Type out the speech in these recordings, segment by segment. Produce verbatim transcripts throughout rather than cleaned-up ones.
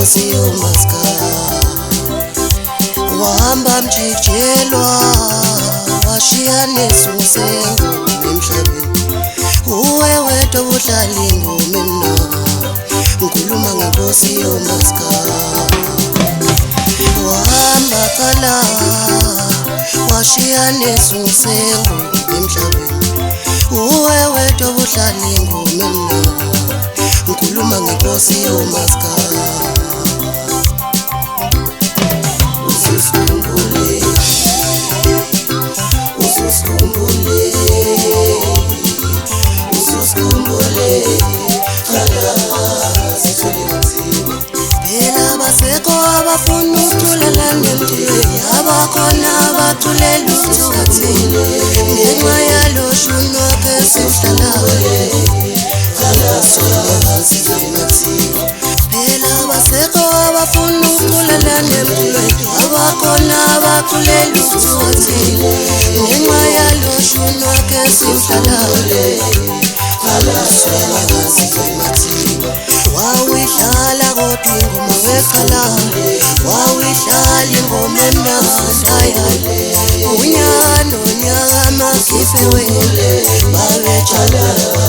ngenkosi yomaska wahamba mjijelwa washiya nesusengo emhlabeni uwe wedwa uhlala ingoma mina ngikhuluma ngenkosi yomaska wahamba kala washiya nesusengo emhlabeni uwe wedwa uhlala ingoma mina ngikhuluma ngenkosi yomaska ususikhumbule ususikhumbule ususikhumbule kala sithole nzima phela basekho abafuna ukuthula nempilweni abakhona abathulela uthukathile ngenxa yalo shunwa kesihlalayo phela basekho abafuna ukuthula nempilweni abakhona abathulela uthukathile ngenxa yalo shunwa kesihlalayo wawihlala kodwa ingoma wekhala wawihlala ingoma emnandaya unyaka nonyaka amakhiphe wele babetshana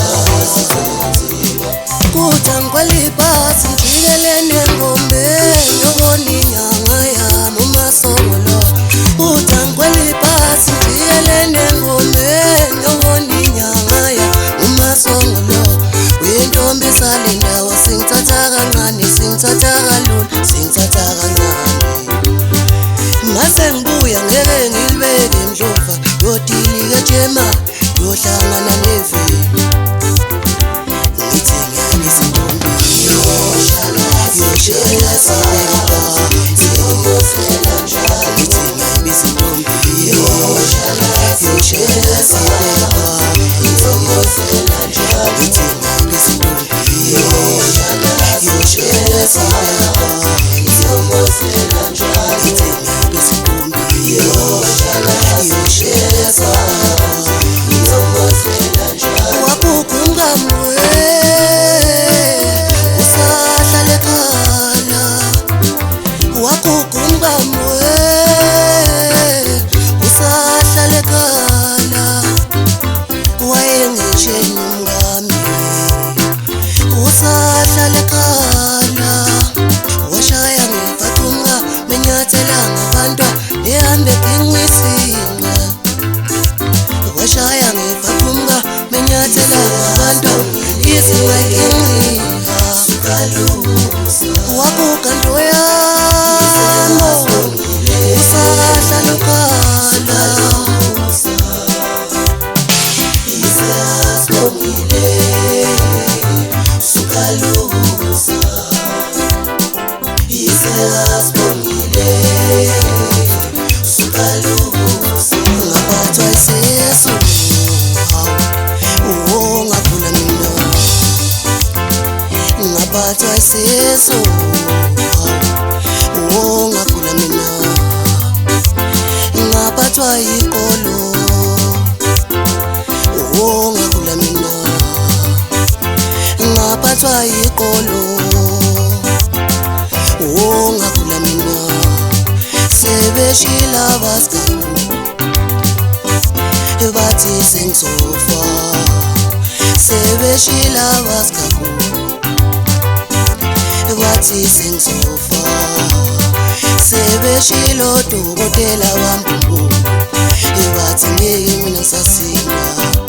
kuthi angikwelibhasi ngijikelene engomeni yobona inyanga yami umasongolo kuthi angikwelibhasi ngijikelene engomeni yobona inyanga yami umasongolo uyintombi sale ndawo singithatha kancane singithatha kalula singithatha kancane mase ngibuya ngeke ngilibeke emdlova yodilika ejema yohlangana neveni ngithi ngiyabisa intombi yohlala yoshela sibeka siyobosela njalo ngithi ngiyabisa intombi yohlala yoshela sibeka siyobosela njalo ngithi ngiyabisa intombi yohlala yoshela sibeka siyobosela njalo ngithi ngiyabisa intombi yohlala yoshela sibeka siyobosela njalo wabuka umngami usahlala ekhala waguga umngami usahlala ekhala wayengitsheni umngami usahlala ekhala washaya ngefathunga menyathela ngabantwa ehambe ngingwisinga washaya ngefathunga menyathela ngabantwa izinga ngingqiha wabuka ntoyamo usahlala ekhala ngaphathwa isisu hawu ngagula mina ngaphathwa isisu hawu ngagula mina ngaphathwa iqolo ngagula mina ngaphathwa iqolo ngagula mina sebeshila baskaku bathi sengizofa sebeshila baskaku bathi sengizofa sebeshilo dokotela wambubu bathi ngeke mina ngisasinda